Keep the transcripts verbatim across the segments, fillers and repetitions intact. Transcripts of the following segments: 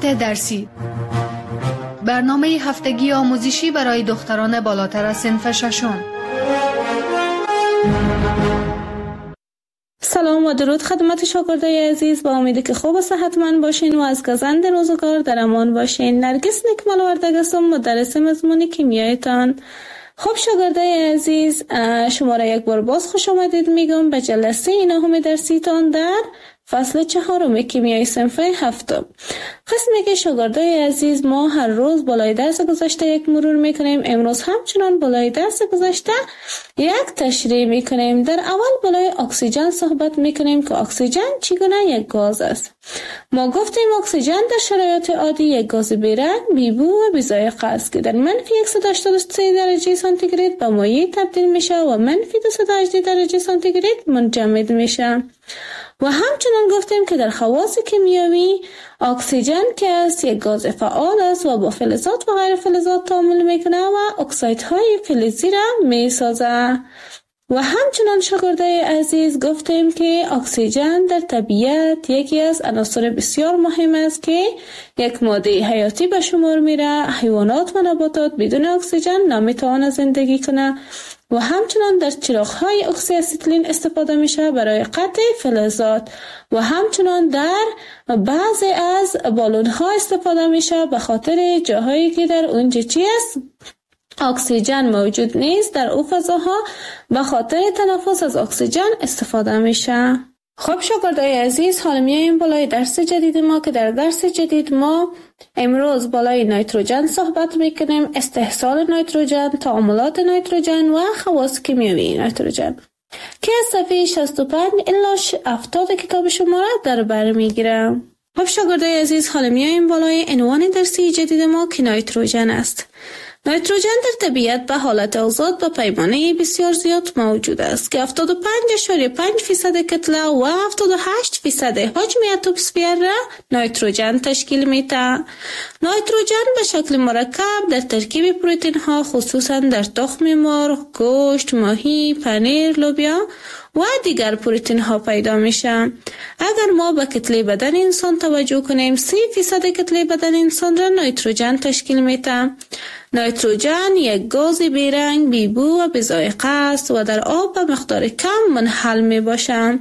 مقالات درسی، برنامه هفتگی آموزشی برای دختران بالاتر از صنف ششم. سلام و درود خدمت شاگردای عزیز، با امیدی که خوب و صحتمند باشین و از گزند روزگار در امان باشین. نرگس نکمل وردگ هستم، مدرس مضمون کیمیایتان. خب شاگردای عزیز، شما را یک بار باز خوش آمدید میگم به جلسه نهم درسیتان در فصل چهارم کیمیای صنف هفتم. قسمی که شاگردای عزیز ما هر روز بالای درس گذشته یک مرور میکنیم. امروز همچنان بالای درس گذشته یک تشریح میکنیم. در اول بالای اکسیژن صحبت میکنیم که اکسیژن چگونه یک گاز است. ما گفتیم اکسیژن در شرایط عادی یک گاز بیرنگ، بی‌بو و بی‌ذائقه است که در منفی صد و هشتاد و سه درجه سانتیگراد به مایع تبدیل میشه و منفی دویست و هجده درجه سانتیگراد منجمد میشه. و همچنان گفتیم که در خواص کیمیایی اکسیژن که است یک گاز فعال است و با فلزات و غیر فلزات تعامل میکنه و اکسایدهای فلزی را میسازه. و همچنان شاگردای عزیز گفتیم که اکسیژن در طبیعت یکی از عناصر بسیار مهم است که یک ماده حیاتی به شمار میره. حیوانات و نباتات بدون اکسیژن نمیتوانند زندگی کنه. و همچنان در چراغ‌های اکسی استیلین استفاده میشه برای قطع فلزات و همچنان در بعضی از بالون‌ها استفاده میشه به خاطر جاهایی که در اونجا چی است؟ اکسیژن موجود نیست. در او فضاها به خاطر تنفس از اکسیژن استفاده میشه. خب شاگردای عزیز، حالا میایم بالای درس جدید ما که در درس جدید ما امروز بالای نیتروژن صحبت میکنیم، استحصال نیتروژن، تعاملات نیتروژن و خواص کیمیایی نیتروژن که از صفحه شصت و پنج الی هفتاد کتاب شما را در بر میگیرم. خب شاگردای عزیز، حالا میایم بالای عنوان درسی جدید ما که نیتروژن است. نیتروژن در طبیعت به حالت آزاد به پیمانه بسیار زیاد موجود است که هفتاد و پنج اشاریه پنج فیصد کتله و هفتاد و هشت فیصد حجم اتمسفر را نیتروژن تشکیل میده. نیتروژن به شکل مرکب در ترکیب پروتئین ها خصوصا در تخم مرغ، گوشت، ماهی، پنیر، لوبیا و دیگر پروتئین ها پیدا میشه. اگر ما به کتله بدن انسان توجه کنیم، سی فیصد کتله بدن انسان را نیتروژن تشکیل میده. نیتروژن یک گاز بیرنگ، بی‌بو و بی‌ذائقه است و در آب به مقدار کم منحل می باشد.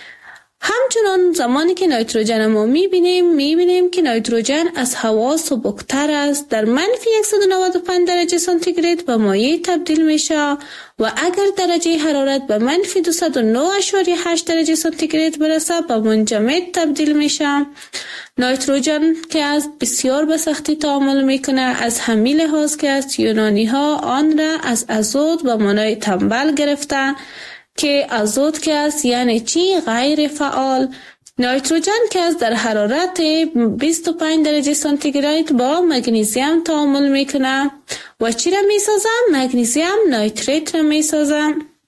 همچنان زمانی که نیتروژن ما میبینیم میبینیم که نیتروژن از هوا سبکتر است. در منفی صد و نود و پنج درجه سانتیگراد به مایع تبدیل میشه و اگر درجه حرارت به منفی دویست و نه اشاریه هشت درجه سانتیگراد برسه به منجمد تبدیل میشه. نیتروژن که از بسیار به سختی تعامل میکنه، از همین لحاظ که از یونانی ها آن را از ازود به معنای تنبل گرفتن که ازود که است یعنی چی؟ غیر فعال. نیتروژن که از در حرارت بیست و پنج درجه سانتیگراد با مگنیزیم تعامل میکنه و چی را میسازه؟ مگنیزیم نیتریت را میسازه.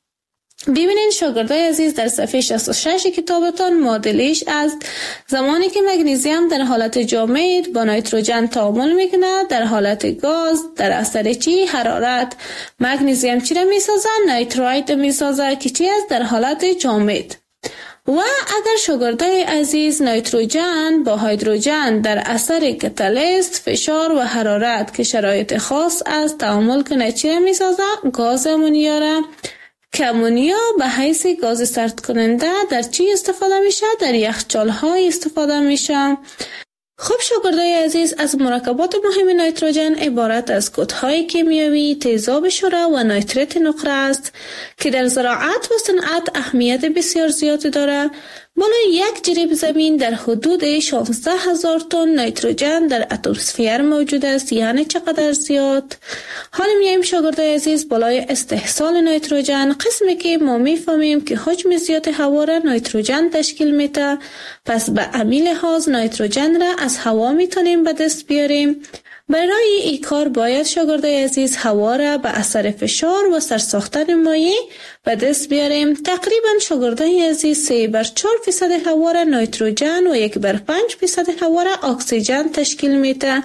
ببینید شاگردای عزیز، در صفحه شصت و شش کتابتان معادلش است. زمانی که مگنیزیم در حالت جامد با نیتروژن تعامل میکنه در حالت گاز در اثر چی؟ حرارت. مگنیزیم چی را میسازه؟ نیترایت میسازه که چی است؟ در حالت جامد. و اگر شاگردای عزیز نیتروژن با هیدروژن در اثر کاتالیست، فشار و حرارت که شرایط خاص است تعامل کنه چی را میسازه؟ گاز امونیا را. که امونیا به حیث گاز سرد کننده در چی استفاده میشه؟ در یخچال های استفاده میشه. خب شاگردای عزیز، از مرکبات مهم نیتروژن عبارت از کدهای کیمیایی، تیزاب شره و نیتریت نقره است که در زراعت و صنعت اهمیت بسیار زیادی داره. بالای یک جریب زمین در حدود شانزده هزار تن نیتروژن در اتمسفر موجود است. یعنی چقدر زیاد؟ حالا میایم شاگردای عزیز بالای استحصال نیتروژن، قسمی که ما میفهمیم که حجم زیاد هوا را نیتروژن تشکیل میده. پس به همین لحاظ نیتروژن را از هوا میتونیم به دست بیاریم. برای این کار باید شاگردای عزیز هوا را به اثر فشار و سرساختن مایع به دست بیاریم. تقریبا شاگردای عزیز سه بر چهار فیصد هوا را نیتروژن و یک بر پنج فیصد هوا را اکسیژن تشکیل میده.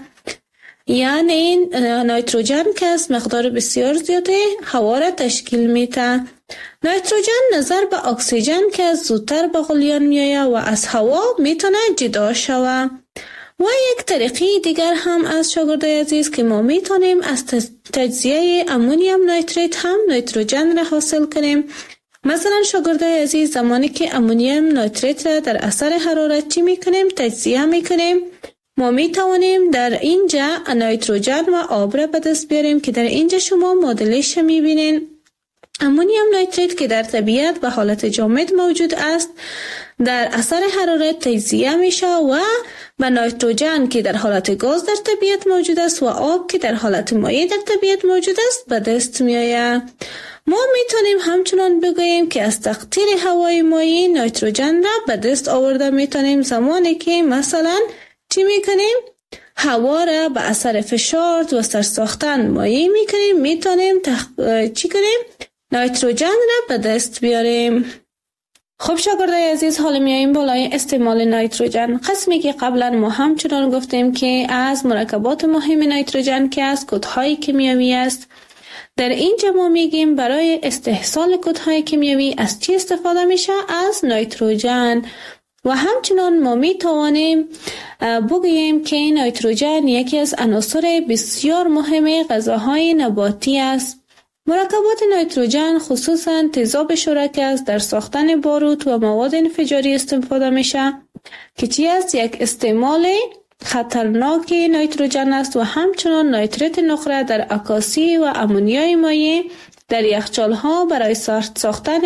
یعنی نیتروژن که از مقدار بسیار زیاده هوا را تشکیل میده. نیتروژن نظر به اکسیژن که زودتر به غلیان میآید و از هوا میتونه جدا شود. و یک طریقه دیگر هم از شاگردای عزیز که ما میتونیم از تجزیه امونیم نیتریت هم نیتروژن را حاصل کنیم. مثلا شاگردای عزیز زمانی که امونیم نیتریت را در اثر حرارت چی میکنیم؟ تجزیه میکنیم. ما میتوانیم در اینجا نیتروژن و آب را به دست بیاریم که در اینجا شما مدلش میبینین. امونیم نیتریت که در طبیعت به حالت جامد موجود است در اثر حرارت تجزیه میشه و به نیتروژن که در حالت گاز در طبیعت موجود است و آب که در حالت مایع در طبیعت موجود است به دست میآید. ما میتونیم همچنان بگوییم که از تقطیر هوای مایع نیتروژن را به دست آورده میتونیم زمانی که مثلا چی میکنیم؟ هوا را به اثر فشار و سرساختن مایع میکنیم، میتونیم تخ... چی کنیم؟ نیتروژن را به دست بیاریم. خب شاگردای عزیز، حالا میاییم بالای استعمال نیتروژن. قسمی که قبلا ما همچنان گفتیم که از مرکبات مهم نیتروژن که از کودهای کیمیایی است. در اینجا ما میگیم برای استحصال کودهای کیمیایی از چی استفاده میشه؟ از نیتروژن. و همچنان ما می توانیم بگوییم که نیتروژن یکی از عناصر بسیار مهم غذاهای نباتی است. مرکبات نیتروژن خصوصا تیزاب شرک است در ساختن باروت و مواد انفجاری استفاده میشه که چی است؟ یک استعمال خطرناک نیتروژن است. و همچنان نیتریت نقره در عکاسی و امونیای مایع در یخچال‌ها برای ساختن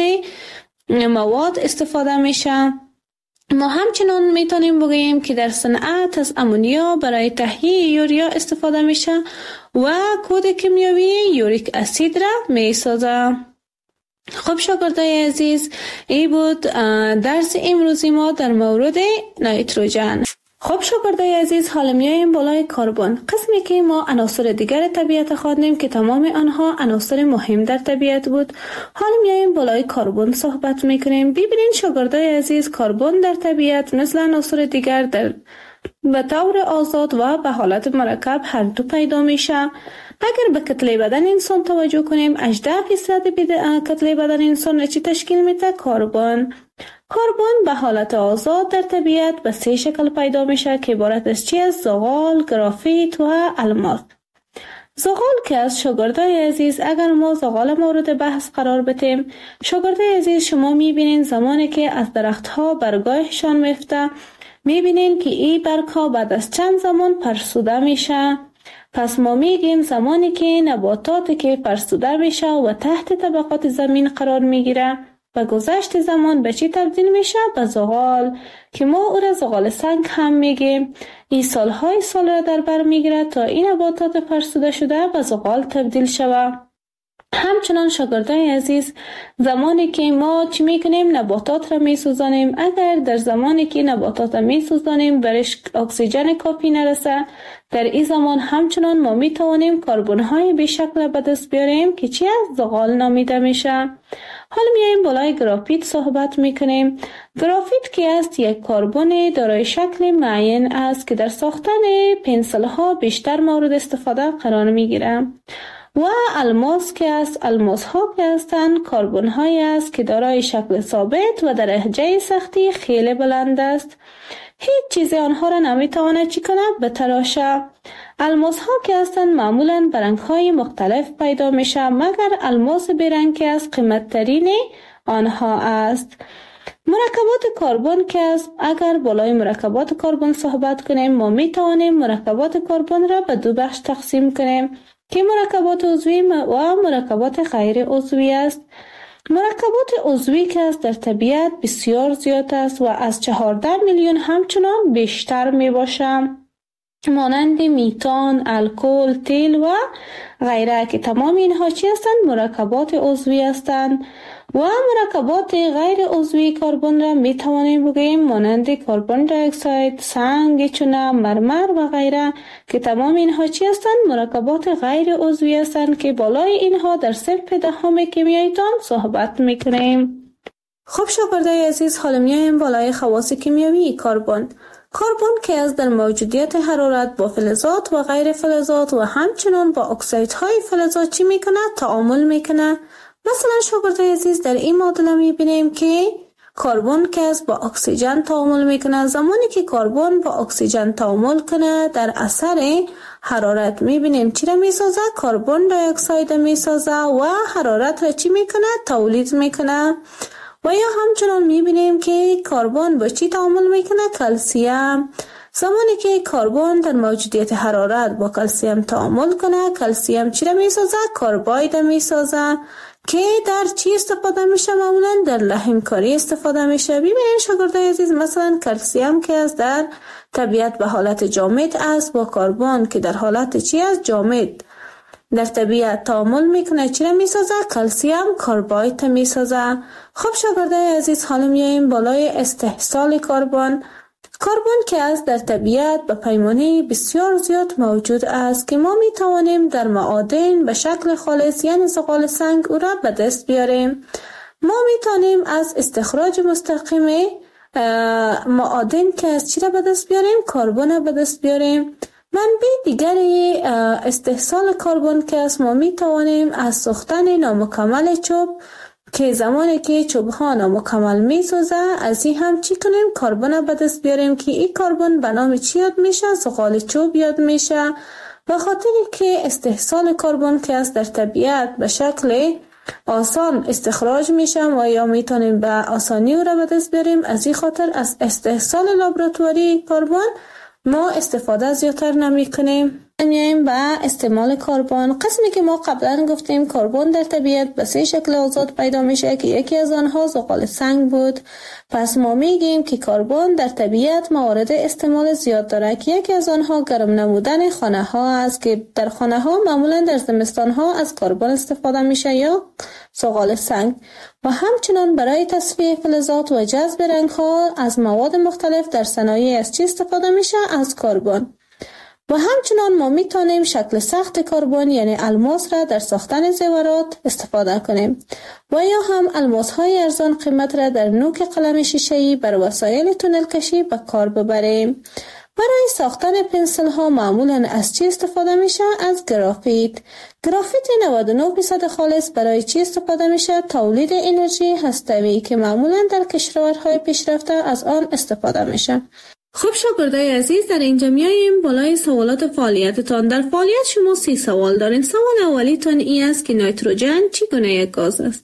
مواد استفاده میشه. ما همچنان میتونیم بگوییم که در صنعت از امونیا برای تهیه یوریا استفاده میشه و کود کیمیایی یوریک اسید را میسازه. خب شاگردای عزیز، این بود درس امروزی ما در مورد نیتروژن. خب شاگردای عزیز، حالا میاییم بالای کربن، قسمی که ما عناصر دیگر طبیعت خواندیم که تمام آنها عناصر مهم در طبیعت بود. حالا میاییم بالای کربن صحبت میکنیم. ببینید شاگردای عزیز، کربن در طبیعت مثل عناصر دیگر در به طور آزاد و به حالت مرکب هر دو پیدا میشه. اگر به کتله بدن انسان توجه کنیم، هجده فیصد کتله بدن انسان را چی تشکیل میده؟ کربن. کربن به حالت آزاد در طبیعت به سه شکل پیدا میشه که عبارت از چی است؟ زغال، گرافیت و الماس. زغال که از شاگردای عزیز، اگر ما زغال مورد بحث قرار بدیم، شاگردای عزیز شما میبینین زمانی که از درختها برگایشان میفته، میبینین که این برگها بعد از چند زمان فرسوده میشه. پس ما میگیم زمانی که نباتاتی که فرسوده میشه و تحت طبقات زمین قرار میگیره، با گذشت زمان به چی تبدیل میشه؟ به زغال که ما او را زغال سنگ هم میگیم. این سالهای سال را در بر میگیره تا این نباتات فرسوده شده به زغال تبدیل شود. همچنان شاگردای عزیز، زمانی که ما چی میکنیم؟ نباتات را میسوزانیم. اگر در زمانی که نباتات را میسوزانیم برش اکسیژن کافی نرسه، در این زمان همچنان ما میتوانیم کربن های بیشکل به دست بیاریم که چی از زغال نامیده میشه. حالا میایم بالای گرافیت صحبت میکنیم. گرافیت که است یک کربن دارای شکل معین است که در ساختن پنسل ها بیشتر مورد استفاده قرار میگیره. و الماس که است، الماس ها که هستند کربن های است که دارای شکل ثابت و درجه سختی خیلی بلند است. هیچ چیز آنها را نمیتواند چی کند؟ بتراشه. الماس ها که هستند معمولا برنگ های مختلف پیدا میشه، مگر الماس برنگ که است قیمت ترین آنها است. مرکبات کربن که است، اگر بالای مرکبات کربن صحبت کنیم، ما میتوانیم مرکبات کربن را به دو بخش تقسیم کنیم که مرکبات عضوی و مرکبات غیر عضوی است. مرکبات عضوی که است در طبیعت بسیار زیاد است و از چهارده میلیون همچنان بیشتر می باشد، مانند میتان، الکل، تیل و غیره که تمام اینها چی هستند؟ مرکبات عضوی هستند. و مرکبات غیر عضوی کربن را می توانیم بگوییم مانند کربن دی اکساید، سنگ، چونه، مرمر و غیره که تمام اینها چی هستند؟ مرکبات غیر عضوی هستند که بالای اینها در صنف دهم کیمیاییتان صحبت می کنیم. خب شاگردای عزیز، حالا میایم بالای خواص کیمیایی کربن. کربن که از در موجودیت حرارت با فلزات و غیر فلزات و همچنان با اکسایدهای فلزات چی میکنه؟ تعامل میکنه. مثلا شاگردای عزیز، در این معادله میبینیم که کربن که است با اکسیژن تعامل میکنه. زمانی که کربن با اکسیژن تعامل کنه در اثر حرارت میبینیم چی را میسازه؟ کربن دی اکساید میسازه و حرارت را چی میکنه؟ تولید میکنه. و یا همچنان میبینیم که کربن با چی تعامل میکنه؟ کلسیم. زمانی که کربن در موجودیت حرارت با کلسیم تعامل کنه، کلسیم چی را میسازه؟ کرباید میسازه که در چی استفاده میشه؟ معمولا در لحمکاری استفاده میشه. ببینید شاگردای عزیز، مثلا کلسیم که از در طبیعت به حالت جامد است با کربن که در حالت چی است؟ جامد در طبیعت تعامل میکنه، چی را میسازه؟ کلسیم کرباید میسازه. خب شاگردای عزیز، حالا میایم بالای استحصال کربن. کربن که است در طبیعت به پیمانه بسیار زیاد موجود است که ما می توانیم در معادن به شکل خالص یعنی زغال سنگ او را به دست بیاریم. ما می توانیم از استخراج مستقیم معادن که از چی را به دست بیاریم؟ کربن را به دست بیاریم. منبع دیگری استحصال کربن که است، ما می توانیم از سوختن نامکمل چوب که زمانی که چوب ها نامکمل می سوزه از این هم چی کنیم؟ کربن به دست بیاریم که این کربن به نام چی یاد میشه؟ زغال چوب یاد میشه. به خاطر که استحصال کربن که است در طبیعت به شکل آسان استخراج میشه و یا میتونیم به آسانی او را به دست بیاریم، از این خاطر از استحصال لابراتواری کربن ما استفاده زیادتر نمی کنیم. میایم به استعمال کربن. قسمی که ما قبلا گفتیم کربن در طبیعت به سه شکل آزاد پیدا میشه که یکی از آنها زغال سنگ بود. پس ما میگیم که کربن در طبیعت موارد استعمال زیاد داره که یکی از آنها گرم نمودن خانه ها است که در خانه ها معمولا در زمستان ها از کربن استفاده میشه یا زغال سنگ، و همچنان برای تصفیه فلزات و جذب رنگ ها از مواد مختلف در صنایع از چی استفاده میشه؟ از کربن. و همچنان ما میتونیم شکل سخت کربن یعنی الماس را در ساختن زیورات استفاده کنیم و یا هم الماس های ارزان قیمت را در نوک قلم شیشه‌ای بر وسایل تونل کشی به کار ببریم. برای ساختن پنسل ها معمولا از چی استفاده میشه؟ از گرافیت. گرافیت نود و نه درصد خالص برای چی استفاده میشه؟ تولید انرژی هسته‌ای که معمولا در کشورهای پیشرفته از آن استفاده میشه. خب شاگردای عزیز، در اینجا میاییم بالای سوالات فعالیتتان. در فعالیت شما سی سوال دارین. سوال اولیتان این است که نیتروژن چگونه یک گاز است؟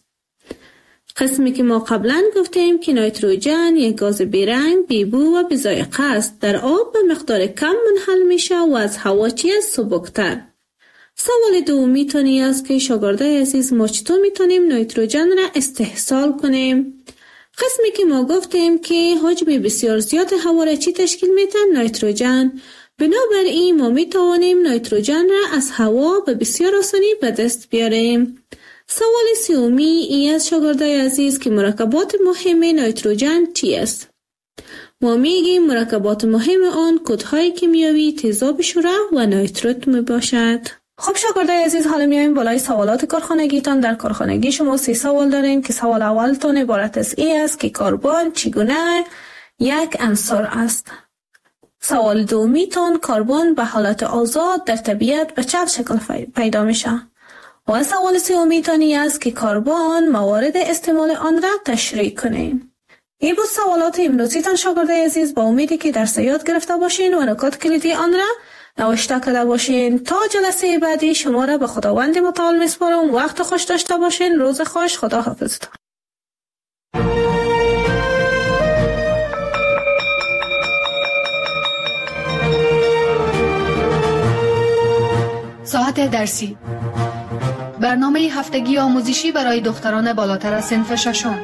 قسمی که ما قبلا گفتیم که نیتروژن یک گاز بیرنگ، بیبو و بی‌ذائقه است. در آب به مقدار کم منحل میشه و از هوا چی است؟ سبکتر. سوال دومیتان این است که شاگردای عزیز ما چطور میتونیم نیتروژن را استحصال کنیم؟ قسمی که ما گفتیم که حجم بسیار زیاد هوا را چی تشکیل میتن؟ نیتروژن. بنابراین ما میتوانیم نیتروژن را از هوا به بسیار آسانی به دست بیاریم. سوال سومی این از شاگردای عزیز که مرکبات مهم نیتروژن چی است؟ ما میگیم مرکبات مهم آن کدهای کیمیایی تیزاب شوره و نیتروت می باشد. خب شاگردای عزیز، حالا میایم بالای سوالات کارخانگیتان. در کارخانگی شما سی سوال دارین که سوال اولتان عبارت از این است که کربن چگونه یک عنصر است. سوال دومیتان کربن به حالت آزاد در طبیعت به چه شکل پیدا میشه؟ و سوال سومیتان این است که کربن موارد استعمال آن را تشریح کنین. این بود سوالات امروزیتان شاگردای عزیز. با امیدی که درس یاد گرفته باشین و نکات کلیدی آن را نوشته کرده باشین. تا جلسه بعدی شما را به خداوند متعال میسپارم. وقت خوش داشته باشین. روز خوش. خدا حافظتان. ساعت درسی، برنامه هفتگی آموزشی برای دختران بالاتر از صنف ششم.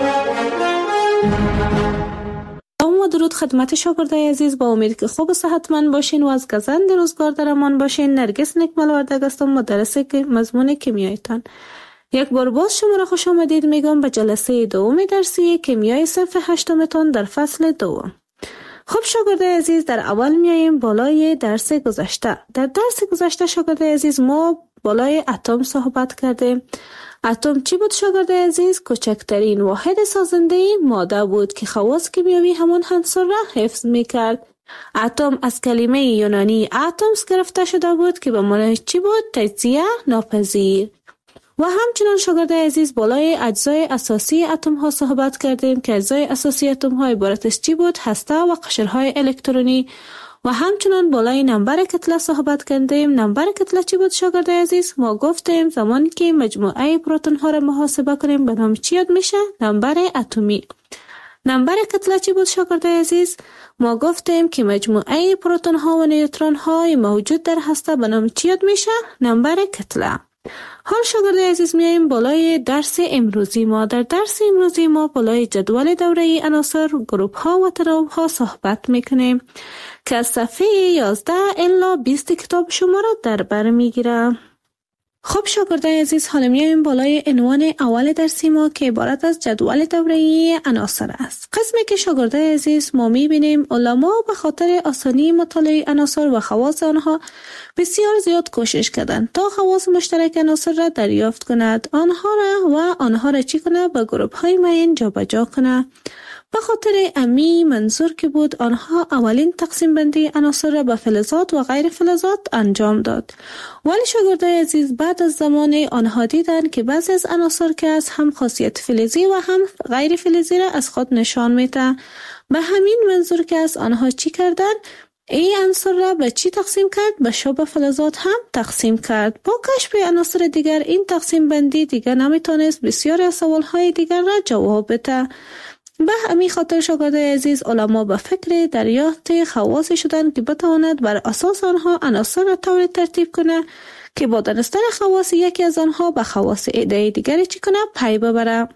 و درود خدمت شاگردای عزیز. با امید که خوب و صحتمند باشین و از گزند روزگار در امان باشین. نرگس نکمل وردگ هستم، مدرس مضمون کیمیایتان. یک بار باز شما را خوش آمدید میگم به جلسه دوم درسی کیمیای صنف هشتمتان در فصل دوم. خب شاگردای عزیز، در اول میاییم بالای درس گذشته. در درس گذشته شاگردای عزیز ما بالای اتم صحبت کردیم. اتم چی بود شاگردای عزیز؟ کوچکترین واحد سازنده ماده بود که خواص کیمیایی همان عنصر را حفظ میکرد. اتم از کلمه یونانی اتمس گرفته شده بود که به معنی چی بود؟ تجزیه ناپذیر. و همچنان شاگردای عزیز بالای اجزای اساسی اتم ها صحبت کردیم که اجزای اساسی اتم ها عبارت از چی بود؟ هسته و قشرهای الکترونی. و همچنان بالای نمبر کتله صحبت کردیم. نمبر کتله چی بود شاگردای عزیز؟ ما گفتیم زمانی که مجموعه پروتون ها را محاسبه کنیم به نام چی یاد میشه؟ نمبر اتمی. نمبر کتله چی بود شاگردای عزیز؟ ما گفتیم که مجموعه پروتون ها و نیوترون های موجود در هسته به نام چی یاد میشه؟ نمبر کتله. حال شاگردای عزیز میاییم بالای درس امروزی ما. در درس امروزی ما بالای جدول دوره عناصر، گروپ ها و تناوب ها صحبت میکنیم که از صفحه یازده الی بیست کتاب شما را در بر میگیره. خب شاگردای عزیز، حالا میاییم بالای عنوان اول درسی ما که عبارت از جدول دوره‌ای عناصر است. قسمی که شاگردای عزیز ما میبینیم علما به خاطر آسانی مطالعه عناصر و خواص آنها بسیار زیاد کوشش کردند تا خواص مشترک عناصر را دریافت کند، آنها را و آنها را چی کنه؟ به گروپ های معین جابجا کنه. به خاطر امی منظور که بود آنها اولین تقسیم بندی عناصر را به فلزات و غیر فلزات انجام داد. ولی شاگردای عزیز بعد از زمان آنها دیدن که بعضی از عناصر که از هم خاصیت فلزی و هم غیر فلزی را از خود نشان میده. به همین منظور که از آنها چی کردن؟ این عناصر را به چی تقسیم کرد؟ به شبه فلزات هم تقسیم کرد. با کشف عناصر دیگر این تقسیم بندی دیگر نمیتونست بسیاری از سوالهای دیگر را جواب بده. به همین خاطر شاگردای عزیز علما به فکر دریافت خواص شدند که بتواند بر اساس آنها عناصر را طوری ترتیب کنه که با دانستن خواص یکی از آنها به خواص ایده دیگری چی کنه؟ پی ببره.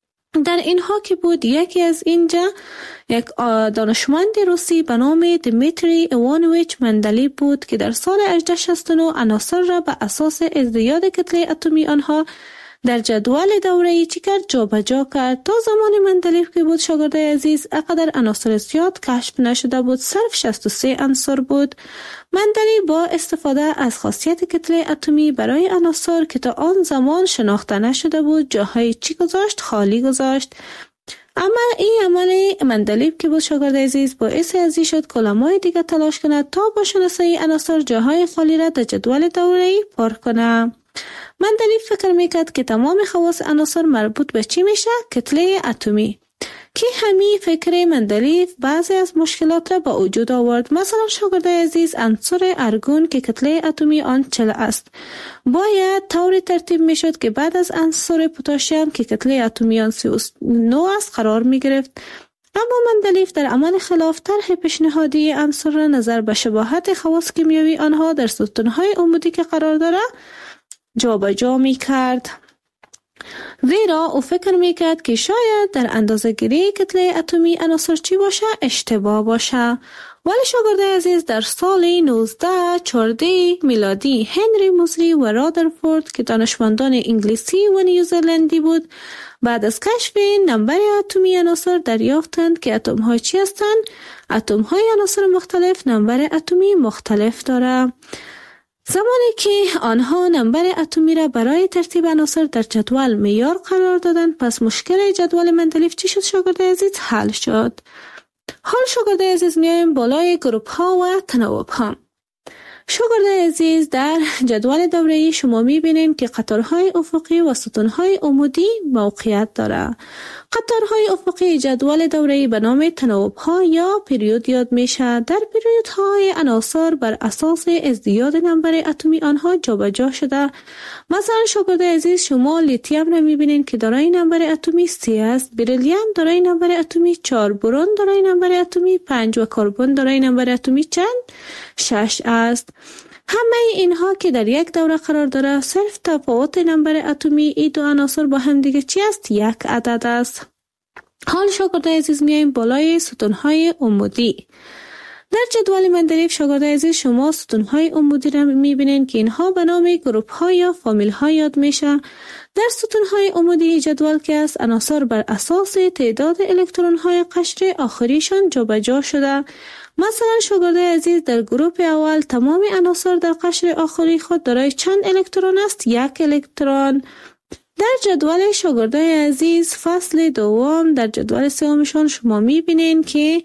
در اینها که بود یکی از اینجا یک دانشمند روسی به نام دیمیتری ایوانویچ مندلیف بود که در سال هجده شصت و نه عناصر را به اساس ازدیاد کتله اتمی آنها در جدول دوره‌ای چی کرد؟ جابجا کرد. تا زمان مندلیف که بود شاگردای عزیز اقدر عناصر زیاد کشف نشده بود، صرف شصت و سه عنصر بود. مندلیف با استفاده از خاصیت کتله اتمی برای عناصر که تا آن زمان شناخته نشده بود جاهای چی گذاشت؟ خالی گذاشت. اما این عمل مندلیف که بود شاگردای عزیز باعث ازی شد که علمای دیگه تلاش کند تا با شناسایی عناصر جاهای خالی را در جدول دوره‌ای پر کنه. مندلیف فکر میکرد که تمام خواص عناصر مربوط به چی میشه؟ کتله اتمی. که همین فکر مندلیف بعضی از مشکلات را با وجود آورد. مثلا شاگردای عزیز عنصر ارگون که کتله اتمی آن چهل است باید طوری ترتیب میشد که بعد از عنصر پتاسیم که کتله اتمی آن سی و نه است قرار میگرفت. اما مندلیف در عمل خلاف طرح پیشنهادی عنصر را نظر به شباهت خواص کیمیایی آنها در ستونهای عمودی که قرار داره جابجا می کرد. زیرا او فکر می کرد که شاید در اندازه گیری کتله اتمی عناصر چی باشه؟ اشتباه باشه. ولی شاگردای عزیز در سال نوزده چهارده میلادی هنری موزلی و رادرفورد که دانشمندان انگلیسی و نیوزلندی بود بعد از کشف نمبر اتمی عناصر دریافتند که اتم ها چی هستند؟ اتم های عناصر مختلف نمبر اتمی مختلف داره. زمانی که آنها نمبر اتمی را برای ترتیب عناصر در جدول معیار قرار دادند پس مشکل جدول مندلیف چی شد شاگردای عزیز؟ حل شد. حال شاگردای عزیز میایم بالای گروپ ها و تناوب ها. شاگردای عزیز در جدول دوره‌ای شما میبینید که قطارهای افقی و ستونهای عمودی موقعیت داره. قطارهای افقی جدول دوره‌ای به نام تناوب ها یا پریود یاد میشه. در پریود های عناصر بر اساس ازدیاد نمبر اتمی آنها جابجا شده. مثلا شاگردای عزیز شما لیتیوم را میبینید که دارای نمبر اتمی سی است، بریلیوم دارای نمبر اتمی چهار، برون دارای نمبر اتمی پنج و کربن دارای نمبر اتمی چند؟ شش است. همه اینها که در یک دوره قرار داره صرف تفاوت نمبر اتمی ای دو عناصر با هم دیگه چی است؟ یک عدد است. حال شاگردای عزیز میایم بالای ستونهای عمودی. در جدول مندلیف شاگردای عزیز شما ستونهای عمودی را میبینید که اینها به نام گروپ ها یا فامیل ها یاد میشه. در ستونهای عمودی جدول که است عناصر بر اساس تعداد الکترون های قشر آخریشان جابجا شده. مثلا شاگردای عزیز در گروپ اول تمام عناصر در قشر آخری خود دارای چند الکترون است؟ یک الکترون. در جدول شاگردای عزیز فصل دوم در جدول سومشان شما میبینید که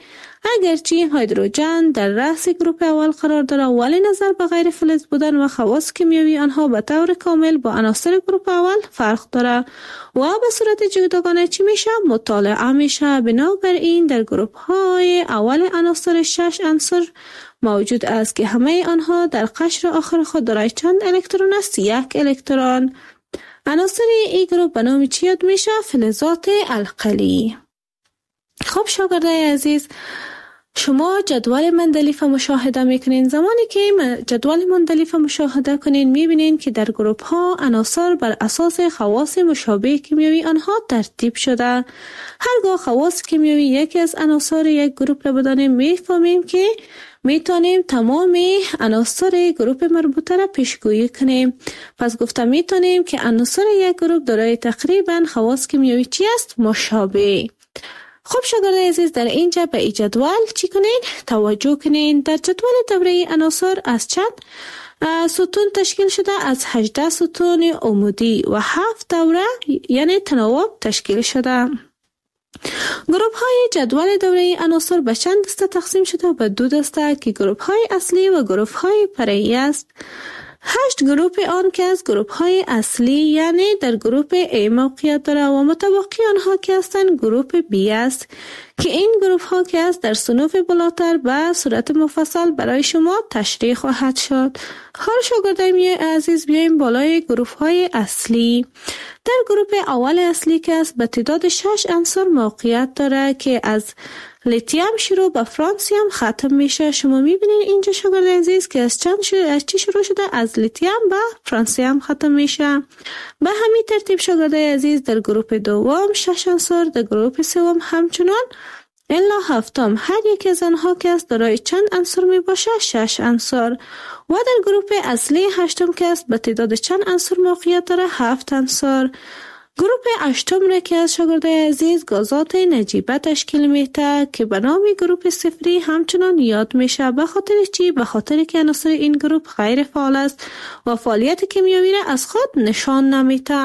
اگرچه هیدروژن در رأس گروپ اول قرار دارد ولی نظر به غیر فلز بودن و خواص کیمیایی آنها به طور کامل با عناصر گروپ اول فرق دارد و به صورت جداگانه چی میشه مطالعه میشه. بنابراین در گروپ های اول عناصر شش عنصر موجود است که همه آنها در قشر آخر خود دارای چند الکترون است؟ یک الکترون. عناصر این گروپ به نام چی یاد میشه؟ فلزات القلی. خب شاگردای عزیز، شما جدول مندلیف مشاهده میکنین. زمانی که جدول مندلیف مشاهده کنین میبینین که در گروپ ها عناصر بر اساس خواص مشابه کیمیایی آنها ترتیب شده. هرگاه خواص کیمیایی یکی از عناصر یک گروپ را بدانیم میفهمیم که میتونیم تمام عناصر گروپ مربوطه را پیشگویی کنیم. پس گفتم میتونیم که عناصر یک گروپ دارای تقریبا خواص کیمیایی چی است؟ مشابه. خب شاگردان عزیز، در اینجا به این جدول چی کنین؟ توجه کنین. در جدول دوره عناصر از چند ستون تشکیل شده؟ از هجده ستون عمودی و هفت دوره یعنی تناوب تشکیل شده. گروپ های جدول دوره عناصر به چند دسته تقسیم شده؟ به دو دسته که گروپ های اصلی و گروپ های فرعی است. هشت گروپ آن که از گروپ های اصلی یعنی در گروپ A موقعیت داره و متبقی آنها که هستند گروپ B است که این گروپ ها که است در صنوف بالاتر به صورت مفصل برای شما تشریح خواهد شد. حال شاگردان عزیز بیایم بالای گروپ های اصلی. در گروپ اول اصلی که است به تعداد شش عنصر موقعیت داره که از لیتیم شروع به فرانسیم ختم میشه. شما میبینین اینجا شاگرد عزیز که از چند شروع از چی شروع شده؟ از لیتیم به فرانسیم ختم میشه. به همین ترتیب شاگرد عزیز در گروپ دوم شش عنصر، در گروپ سوم همچنان الا هفتم هر یک از آنها که است دارای چند عنصر می باشه؟ شش عنصر. و در گروپ اصلی هشتم که است به تعداد چند عنصر موقعیت داره؟ هفت عنصر. گروپ هشتم را که از شاگردای عزیز گازات نجیبه تشکیل میده که به نام گروپ صفری همچنان یاد میشه. به خاطر چی؟ به خاطر که عناصر این گروپ غیر فعال است و فعالیت کیمیایی را از خود نشان نمیده.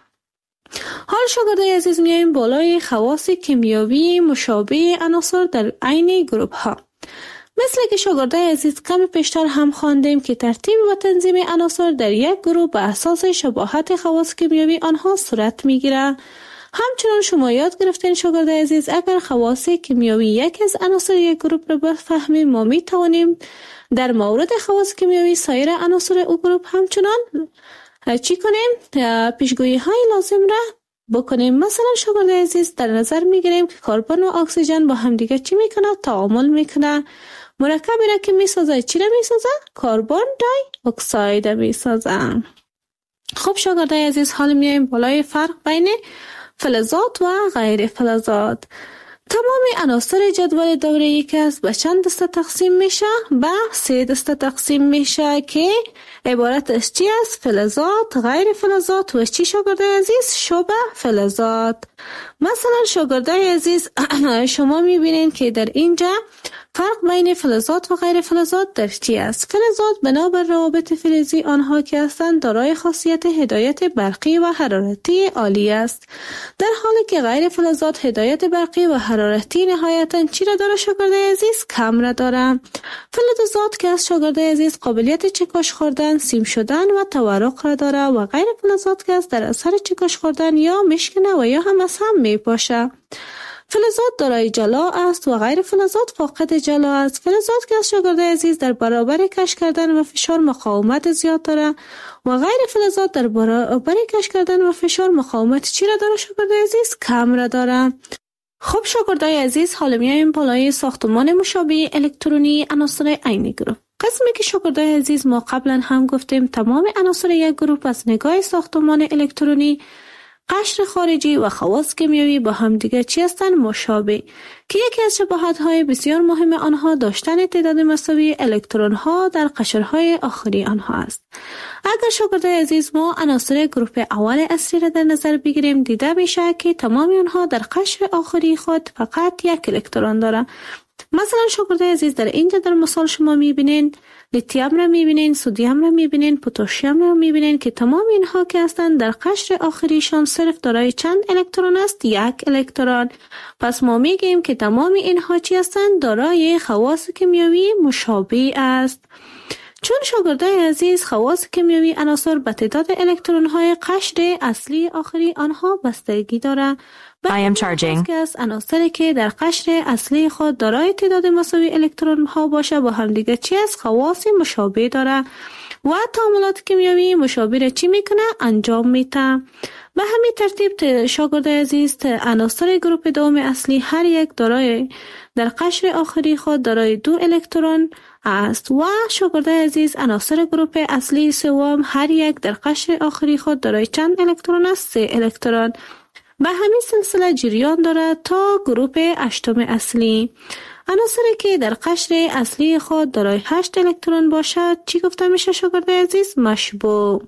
حال شاگردای عزیز میایم بالای خواص کیمیایی مشابه عناصر در عین گروپ ها. مثل که شاگردای عزیز کم پیشتر هم خواندیم که ترتیب و تنظیم عناصر در یک گروه به اساس شباهت خواص کیمیایی آنها صورت میگیره. همچنان شما یاد گرفتین شاگردای عزیز اگر خواص کیمیایی یک از عناصر یک گروه را بفهمیم ما می توانیم در مورد خواص کیمیایی سایر عناصر او گروه همچنان چی کنیم؟ پیشگویی های لازم را بکنیم. مثلا شاگردای عزیز در نظر میگیریم که کربن و اکسیژن با همدیگه چی میکنه؟ تعامل میکنه. مرکبی را که میسازه چی را میسازه؟ کربن دای اکساید میسازه. خب شاگردای عزیز حال میایم بالای فرق بین فلزات و غیر فلزات. تمام عناصر جدول دوره‌ای که است به چند دسته تقسیم میشه؟ به سه دسته تقسیم میشه که عبارت از چی است؟ فلزات، غیر فلزات و چی شاگردای عزیز؟ شبه فلزات. مثلا شاگردای عزیز شما میبینین که در اینجا فرق بین فلزات و غیر فلزات در چی است؟ فلزات بنابر روابط فلزی آنها که هستند دارای خاصیت هدایت برقی و حرارتی عالی است، در حالی که غیر فلزات هدایت برقی و حرارتی نهایتاً چی را داره شاگردای عزیز؟ کم را داره. فلزات که از شاگردای عزیز قابلیت چکش خوردن، سیم شدن و تورق را داره و غیر فلزات که از در اثر چکش خوردن یا میشکنه و یا هم از هم میپاشه. فلزات دارای جلا است و غیر فلزات فاقد جلا است. فلزات که از شاگردای عزیز در برابر کش کردن و فشار مقاومت زیاد داره و غیر فلزات در برابر کش کردن و فشار مقاومت چی را داره شاگردای عزیز؟ کم را داره. خب شاگردای عزیز حالا میایم بالای ساختمان مشابه الکترونی عناصر عین گروپ. قسمی که شاگردای عزیز ما قبلا هم گفتیم تمام عناصر یک گروپ از نگاه ساختمان الکترونی، قشر خارجی و خواص کیمیایی با هم دیگر چی هستند؟ مشابه، که یکی از شباهت‌های بسیار مهم آنها داشتن تعداد مساوی الکترون‌ها در قشرهای آخری آنها است. اگر شاگردای عزیز ما عناصر گروپ اول اصلی را در نظر بگیریم دیده میشه که تمام آنها در قشر آخری خود فقط یک الکترون دارند. مثلا شاگردای عزیز در اینجا در مثال شما میبینین لیتیوم را میبینین، سدیم را میبینین، پتاسیم را میبینین که تمام اینها که هستند در قشر آخریشان صرف دارای چند الکترون است؟ یک الکترون. پس ما میگیم که تمام اینها چی هستند؟ دارای خواص کیمیایی مشابه است. چون شاگردای عزیز خواص کیمیایی عناصر به تعداد الکترون های قشر اصلی آخری آنها بستگی دارند. I am charging. که از عناصری که در قشر اصلی خود دارای تعداد مساوی الکترون ها باشه با هم دیگه چی از خواص مشابه داره و تعاملات کیمیایی مشابه را چی میکنه؟ انجام میده. به همین ترتیب شاگردای عزیز عناصر گروپ دوم اصلی هر یک دارای در قشر آخری خود دارای دو الکترون است و شاگردای عزیز عناصر گروپ اصلی سوم هر یک در قشر آخری خود دارای چند الکترون است؟ سه الکترون. به همین سلسله جریان دارد تا گروپ هشتم اصلی. عناصری که در قشر اصلی خود دارای هشت الکترون باشد چی گفته میشه شاگردای عزیز؟ مشبوع.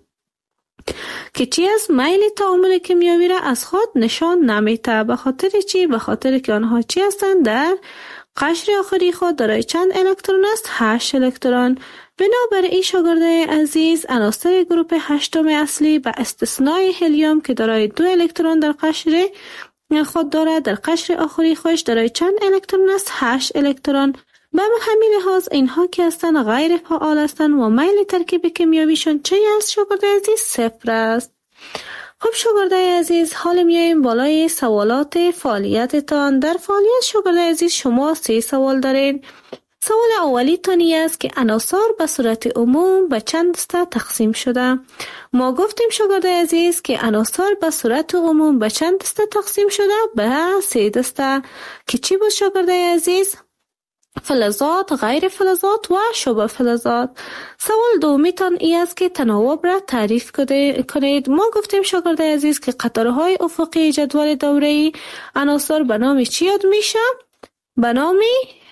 که چی از میل تعامل کیمیایی را از خود نشان نمیده. به خاطر چی؟ به خاطر که آنها چی هستند؟ در قشر آخری خود دارای چند الکترون است؟ هشت الکترون. بنابراین شاگردای عزیز عناصر گروپ هشتم اصلی به استثنای هلیوم که دارای دو الکترون در قشر خود دارد در قشر آخری خودش دارای چند الکترون است؟ هشت الکترون. به همین لحاظ اینها که هستند غیر فعال هستند و میل ترکیب کیمیاییشون چه است شاگردای عزیز؟ صفر است. خب شاگردای عزیز حال میایم بالای سوالات فعالیتتان. در فعالیت شاگردای عزیز شما سه سوال دارین. سوال اولی تانی است که عناصر به صورت عموم به چند دسته تقسیم شده. ما گفتیم شاگردای عزیز که عناصر به صورت عموم به چند دسته تقسیم شده؟ به سه دسته. که چی بود شاگردای عزیز؟ فلزات، غیر فلزات و شبه فلزات. سوال دومی تان ای است که تناوب را تعریف کنید. ما گفتیم شاگردای عزیز که قطارهای افقی جدول دوره‌ای عناصر به نام چی یاد میشه؟ به نام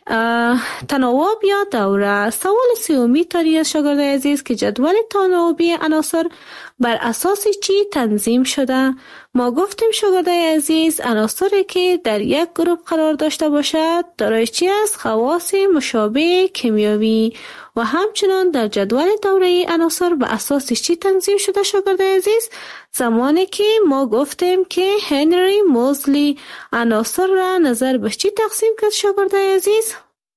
تناوب یا دوره. سوال سومی تانی است شاگردای عزیز که جدول تناوبی عناصر بر اساس چی تنظیم شده؟ ما گفتیم شاگردای عزیز عناصری که در یک گروه قرار داشته باشد دارای چی است؟ خواص مشابه کیمیایی و همچنان در جدول دوره‌ای عناصر به اساس چی تنظیم شده شاگردای عزیز؟ زمانی که ما گفتیم که هنری موزلی عناصر را نظر به چی تقسیم کرد شاگردای عزیز؟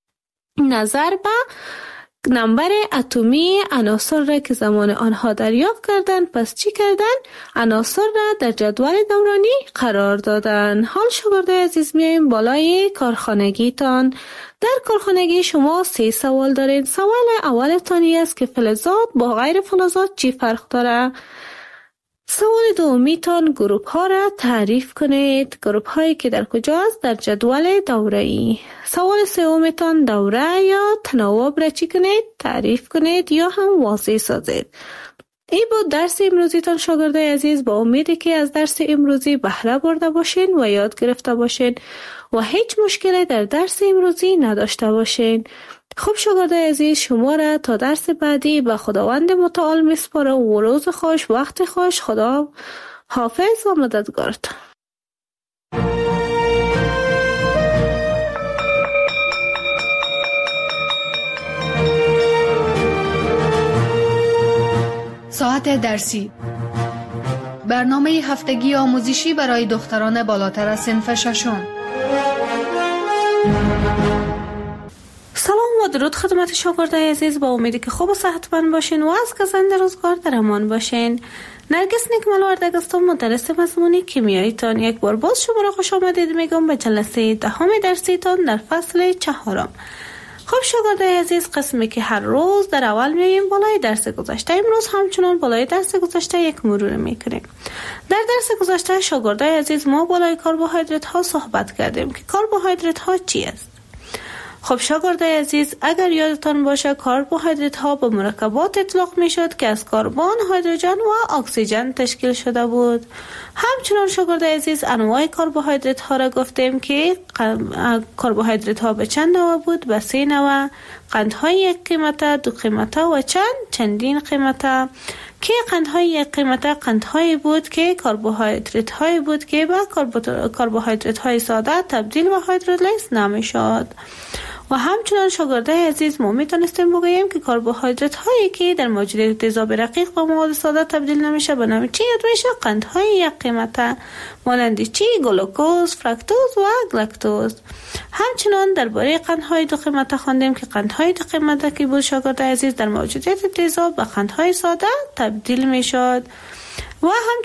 نظر به نمبر اتمی عناصر را که زمان آنها دریافت کردن. پس چی کردن؟ عناصر را در جدول دورانی قرار دادن. حال شاگردای عزیز میایم بالای کارخانگی تان. در کارخانگی شما سه سوال دارین. سوال اول تانی است که فلزات با غیر فلزات چی فرق داره؟ سوال دومی تان گروپ ها را تعریف کنید. گروپ هایی که در کجاست؟ در جدول دوره‌ای. سوال سوم تان دوره یا تناوب را چی کنید؟ تعریف کنید یا هم واضح سازید. این بود درس امروزی تان شاگردای عزیز. با امیدی که از درس امروزی بهره برده باشین و یاد گرفته باشین و هیچ مشکلی در درس امروزی نداشته باشین. خب شاگردای عزیز شما را تا درس بعدی به خداوند متعال میسپارم و روز خوش وقت خوش. خدا حافظ و مددگارتان. ساعت درسی برنامه هفتگی آموزشی برای دختران بالاتر از صنف ششم. سلام و درود خدمت شاگردای عزیز. با امیدی که خوب و صحتمند باشین و از گزند روزگار در امان باشین. نرگس نیکمل وردگ هستم، مدرس مضمون کیمیایی تان. یک بار باز شما را خوش آمدید میگم به جلسه دهم درسی تان در فصل چهارم. خب شاگردای عزیز قسمی که هر روز در اول میایم بالای درس گذشته. امروز همچنان بالای درس گذشته یک مرور میکنیم. در درس گذشته شاگردای عزیز ما بالای کربوهیدرات ها صحبت کردیم که کربوهیدرات ها چی است؟ خب شاگردای عزیز اگر یادتان باشه کربوهیدرات ها به مرکبات اطلاق می شد که از کربن، هیدروژن و اکسیژن تشکیل شده بود. همچنان شاگردای عزیز انواع کربوهیدرات ها را گفتیم که کربوهیدرات ها به چند نوع بود؟ به سه نوع. قندهای یک قیمته، دو قیمته و چند چندین قیمته. که قندهای یک قیمته قندهایی بود که کربوهیدرات هایی بود که به کربوهیدرات های ساده تبدیل به هیدرولیز نمی شد. و همچنان شاگردای عزیز ما میتونستیم بگوییم که کربوهیدرات هایی که در موجودیت تیزاب رقیق و مواد ساده تبدیل نمیشه به نام چی یاد میشه؟ قندهای یک قیمته مانند چی؟ گلوکوز، فرکتوز و گلاکتوز. همچنان درباره قندهای دو قیمته خواندیم که قندهای دو قیمته که بود شاگردای عزیز در موجودیت تیزاب به قندهای ساده تبدیل میشد. و همچنان